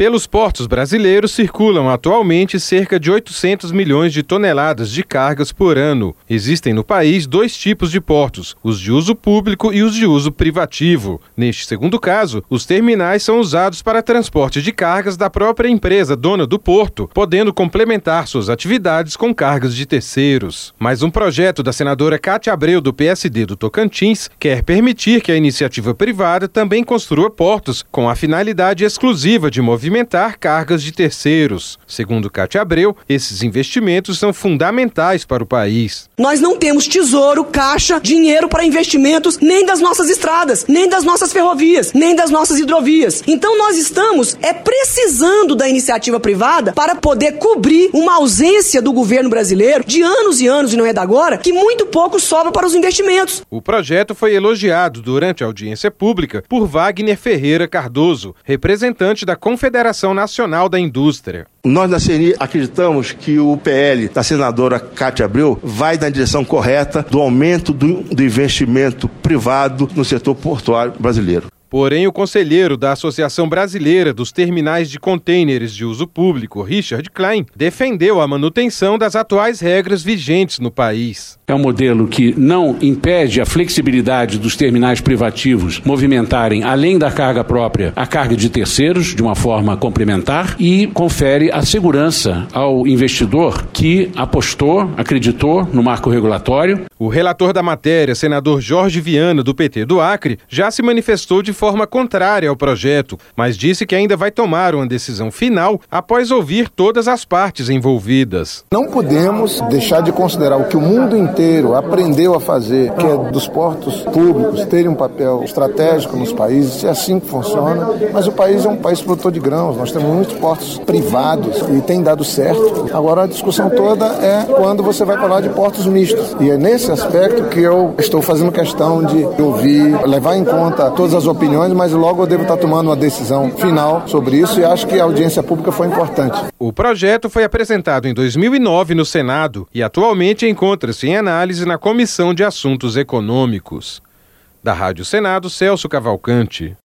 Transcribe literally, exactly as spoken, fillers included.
Pelos portos brasileiros circulam atualmente cerca de oitocentos milhões de toneladas de cargas por ano. Existem no país dois tipos de portos, os de uso público e os de uso privativo. Neste segundo caso, os terminais são usados para transporte de cargas da própria empresa dona do porto, podendo complementar suas atividades com cargas de terceiros. Mas um projeto da senadora Cátia Abreu, do P S D do Tocantins, quer permitir que a iniciativa privada também construa portos com a finalidade exclusiva de movimentar cargas de terceiros. Segundo Cátia Abreu, esses investimentos são fundamentais para o país. Nós não temos tesouro, caixa, dinheiro para investimentos nem das nossas estradas, nem das nossas ferrovias, nem das nossas hidrovias. Então nós estamos é precisando da iniciativa privada para poder cobrir uma ausência do governo brasileiro de anos e anos, e não é da agora, que muito pouco sobra para os investimentos. O projeto foi elogiado durante a audiência pública por Wagner Ferreira Cardoso, representante da Confederação Nacional da Indústria. Nós da C N I acreditamos que o P L da senadora Cátia Abreu vai na direção correta do aumento do, do investimento privado no setor portuário brasileiro. Porém, o conselheiro da Associação Brasileira dos Terminais de Contêineres de Uso Público, Richard Klein, defendeu a manutenção das atuais regras vigentes no país. É um modelo que não impede a flexibilidade dos terminais privativos movimentarem, além da carga própria, a carga de terceiros de uma forma complementar e confere a segurança ao investidor que apostou, acreditou no marco regulatório. O relator da matéria, senador Jorge Viana, do P T do Acre, já se manifestou de forma contrária ao projeto, mas disse que ainda vai tomar uma decisão final após ouvir todas as partes envolvidas. Não podemos deixar de considerar o que o mundo inteiro aprendeu a fazer, que é dos portos públicos terem um papel estratégico nos países, é assim que funciona, mas o país é um país produtor de grãos, nós temos muitos portos privados e tem dado certo. Agora a discussão toda é quando você vai falar de portos mistos, e é nesse aspecto que eu estou fazendo questão de ouvir, levar em conta todas as opiniões, mas logo eu devo estar tomando uma decisão final sobre isso e acho que a audiência pública foi importante. O projeto foi apresentado em dois mil e nove no Senado e atualmente encontra-se em análise na Comissão de Assuntos Econômicos. Da Rádio Senado, Celso Cavalcante.